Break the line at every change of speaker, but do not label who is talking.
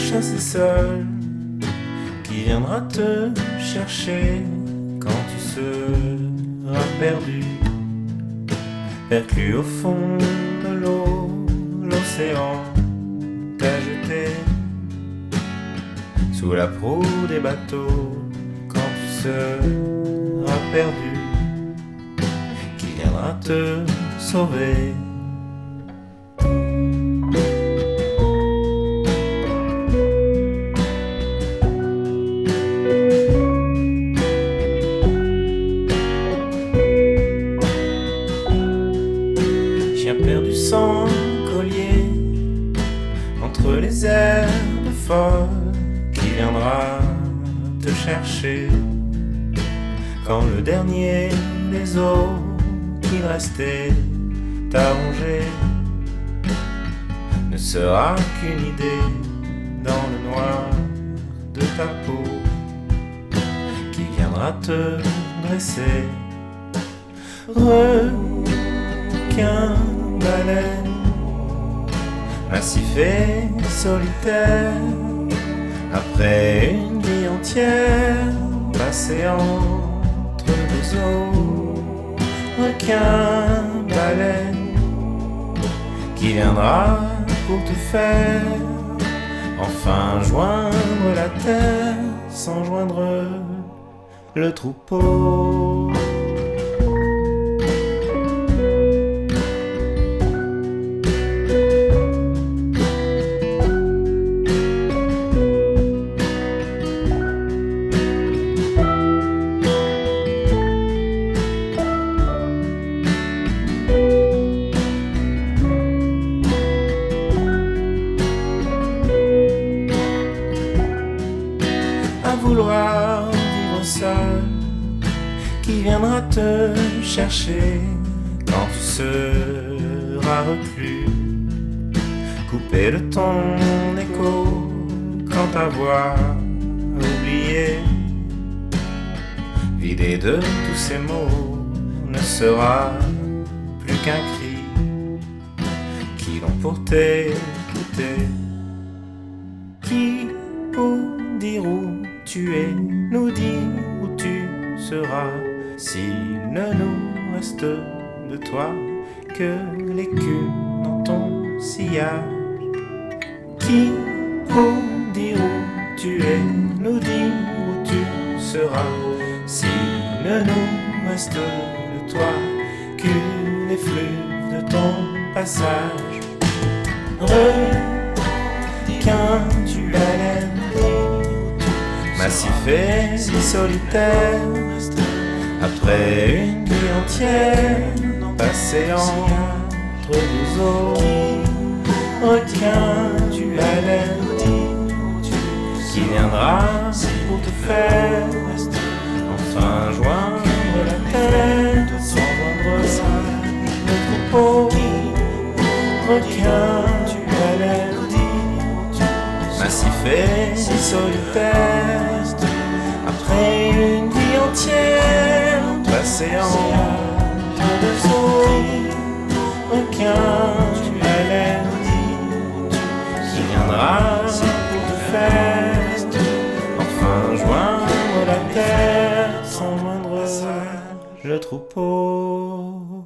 chasser seul, qui viendra te chercher quand tu seras perdu, perclus au fond de l'eau, l'océan t'a jeté sous la proue des bateaux quand tu seras perdu, qui viendra te sauver. Chien perdu sans collier entre les herbes folles, qui viendra te chercher quand le dernier des os qu'il restait t'a rongé ne sera qu'une idée dans le noir de ta peau, qui viendra te dresser. Requin, baleine, massif et solitaire, après une vie entière passée entre deux eaux. Requin, baleine, qui viendra pour te faire enfin joindre la terre sans joindre le troupeau. À vouloir vivre seul, qui viendra te chercher quand tu seras reclus, coupé de ton écho quand ta voix oubliée, vidé de tous ces mots, ne sera plus qu'un cri qui l'ont pour t'écouter. Qui pour dire où tu es, nous dit où tu seras, s'il ne nous reste de toi que l'écume dans ton sillage. Qui pour dire où tu es, nous dit où tu seras, s'il ne nous reste de toi que l'effluve de ton passage. Requin, tu baleine, massif et si solitaire, après une vie entière passée entre deux eaux. Requin, tu baleine, qui viendra pour te faire enfin joindre la terre sans joindre le troupeau. Requin, tu baleine, massif et si solitaire, après une vie entière passée entre deux eaux. Requin, tu baleine, qui viendra pour te faire enfin joindre la terre sans joindre le troupeau.